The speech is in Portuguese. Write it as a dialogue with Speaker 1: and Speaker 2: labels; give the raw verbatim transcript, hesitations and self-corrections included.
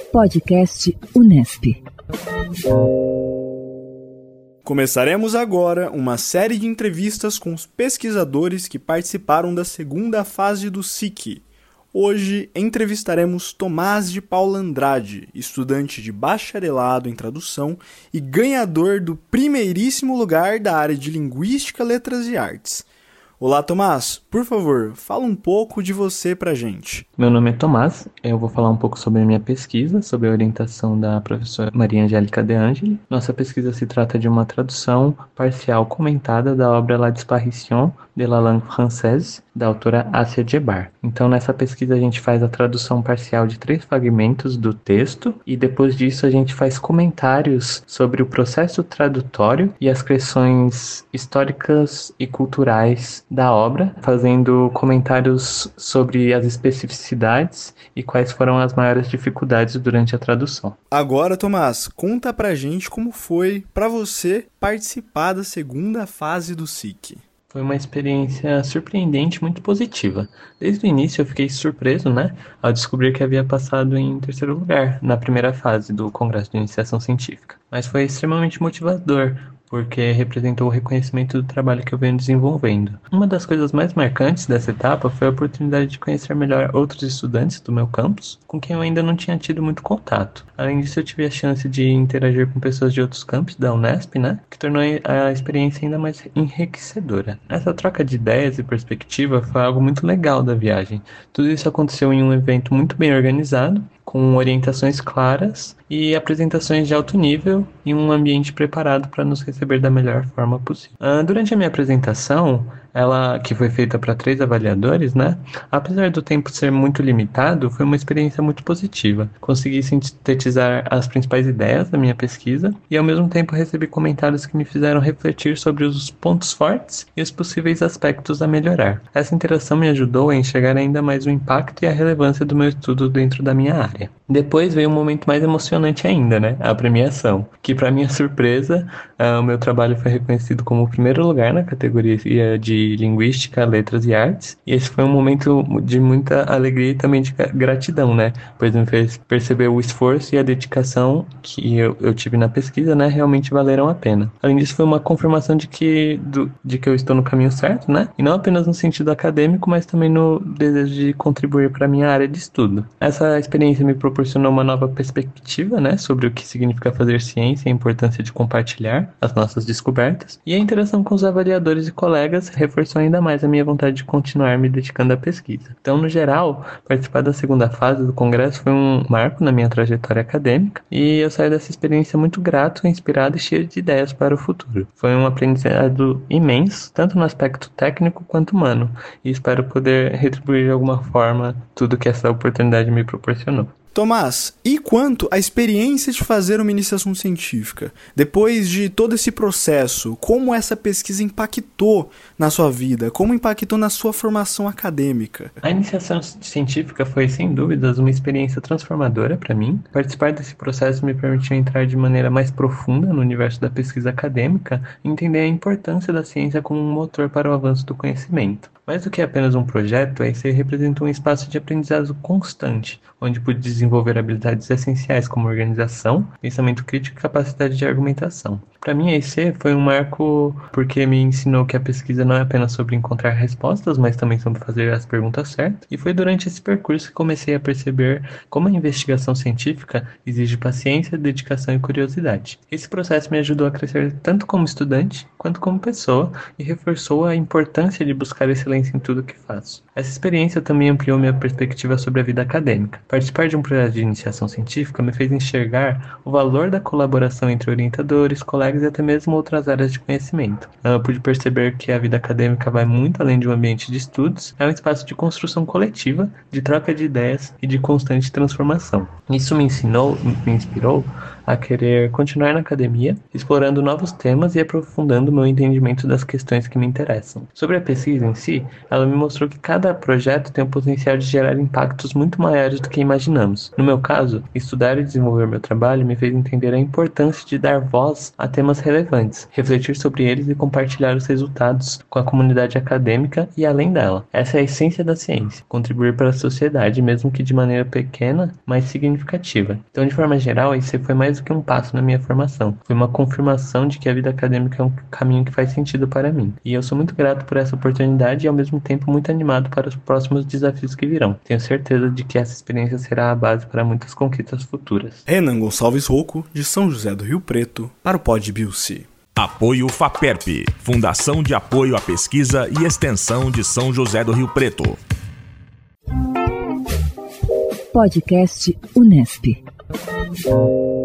Speaker 1: Podcast Unesp.
Speaker 2: Começaremos agora uma série de entrevistas com os pesquisadores que participaram da segunda fase do S I C. Hoje entrevistaremos Tomás de Paula Andrade, estudante de bacharelado em tradução e ganhador do primeiríssimo lugar da área de Linguística, Letras e Artes. Olá, Tomás, por favor, fala um pouco de você pra gente.
Speaker 3: Meu nome é Tomás, eu vou falar um pouco sobre a minha pesquisa, sobre a orientação da professora Maria Angélica De Angeli. Nossa pesquisa se trata de uma tradução parcial comentada da obra La Disparition de la langue française, da autora Assia Djebar. Então, nessa pesquisa a gente faz a tradução parcial de três fragmentos do texto e depois disso a gente faz comentários sobre o processo tradutório e as questões históricas e culturais da obra, fazendo comentários sobre as especificidades e quais foram as maiores dificuldades durante a tradução.
Speaker 2: Agora, Tomás, conta pra gente como foi pra você participar da segunda fase do S I C.
Speaker 3: Foi uma experiência surpreendente, muito positiva. Desde o início eu fiquei surpreso, né, ao descobrir que havia passado em terceiro lugar na primeira fase do Congresso de Iniciação Científica. Mas foi extremamente motivador, porque representou o reconhecimento do trabalho que eu venho desenvolvendo. Uma das coisas mais marcantes dessa etapa foi a oportunidade de conhecer melhor outros estudantes do meu campus, com quem eu ainda não tinha tido muito contato. Além disso, eu tive a chance de interagir com pessoas de outros campos da Unesp, né, que tornou a experiência ainda mais enriquecedora. Essa troca de ideias e perspectiva foi algo muito legal da viagem. Tudo isso aconteceu em um evento muito bem organizado, com orientações claras e apresentações de alto nível e um ambiente preparado para nos receber da melhor forma possível. Uh, durante a minha apresentação, ela, que foi feita para três avaliadores, né? Apesar do tempo ser muito limitado, foi uma experiência muito positiva. Consegui sintetizar as principais ideias da minha pesquisa e ao mesmo tempo recebi comentários que me fizeram refletir sobre os pontos fortes e os possíveis aspectos a melhorar. Essa interação me ajudou a enxergar ainda mais o impacto e a relevância do meu estudo dentro da minha área. Depois veio um momento mais emocionante ainda, né? A premiação, que para minha surpresa, uh, o meu trabalho foi reconhecido como o primeiro lugar na categoria de Linguística, Letras e Artes, e esse foi um momento de muita alegria e também de gratidão, né? Pois me fez perceber o esforço e a dedicação que eu, eu tive na pesquisa, né? Realmente valeram a pena. Além disso, foi uma confirmação de que, do, de que eu estou no caminho certo, né? E não apenas no sentido acadêmico, mas também no desejo de contribuir para a minha área de estudo. Essa experiência me proporcionou uma nova perspectiva, né? Sobre o que significa fazer ciência e a importância de compartilhar as nossas descobertas. E a interação com os avaliadores e colegas reforçou ainda mais a minha vontade de continuar me dedicando à pesquisa. Então, no geral, participar da segunda fase do congresso foi um marco na minha trajetória acadêmica e eu saio dessa experiência muito grato, inspirado e cheio de ideias para o futuro. Foi um aprendizado imenso, tanto no aspecto técnico quanto humano, e espero poder retribuir de alguma forma tudo que essa oportunidade me proporcionou.
Speaker 2: Tomás, e quanto à experiência de fazer uma iniciação científica? Depois de todo esse processo, como essa pesquisa impactou na sua vida? Como impactou na sua formação acadêmica?
Speaker 3: A iniciação científica foi, sem dúvidas, uma experiência transformadora para mim. Participar desse processo me permitiu entrar de maneira mais profunda no universo da pesquisa acadêmica e entender a importância da ciência como um motor para o avanço do conhecimento. Mais do que apenas um projeto, a I C representa um espaço de aprendizado constante, onde pude desenvolver habilidades essenciais como organização, pensamento crítico e capacidade de argumentação. Para mim, a I C foi um marco porque me ensinou que a pesquisa não é apenas sobre encontrar respostas, mas também sobre fazer as perguntas certas. E foi durante esse percurso que comecei a perceber como a investigação científica exige paciência, dedicação e curiosidade. Esse processo me ajudou a crescer tanto como estudante quanto como pessoa e reforçou a importância de buscar excelência em tudo que faço. Essa experiência também ampliou minha perspectiva sobre a vida acadêmica. Participar de um projeto de iniciação científica me fez enxergar o valor da colaboração entre orientadores, colegas e até mesmo outras áreas de conhecimento. Eu pude perceber que a vida acadêmica vai muito além de um ambiente de estudos, é um espaço de construção coletiva, de troca de ideias e de constante transformação. Isso me ensinou, me inspirou a querer continuar na academia, explorando novos temas e aprofundando meu entendimento das questões que me interessam. Sobre a pesquisa em si, ela me mostrou que cada projeto tem o potencial de gerar impactos muito maiores do que imaginamos. No meu caso, estudar e desenvolver meu trabalho me fez entender a importância de dar voz a temas relevantes, refletir sobre eles e compartilhar os resultados com a comunidade acadêmica e além dela. Essa é a essência da ciência, contribuir para a sociedade, mesmo que de maneira pequena, mas significativa. Então, de forma geral, esse foi mais do que um passo na minha formação. Foi uma confirmação de que a vida acadêmica é um caminho que faz sentido para mim. E eu sou muito grato por essa oportunidade e, ao mesmo tempo, muito animado para os próximos desafios que virão. Tenho certeza de que essa experiência será a base para muitas conquistas futuras.
Speaker 2: Renan Gonçalves Rocco, de São José do Rio Preto, para o Pod B U C.
Speaker 4: Apoio FAPERP, Fundação de Apoio à Pesquisa e Extensão de São José do Rio Preto.
Speaker 1: Podcast Unesp.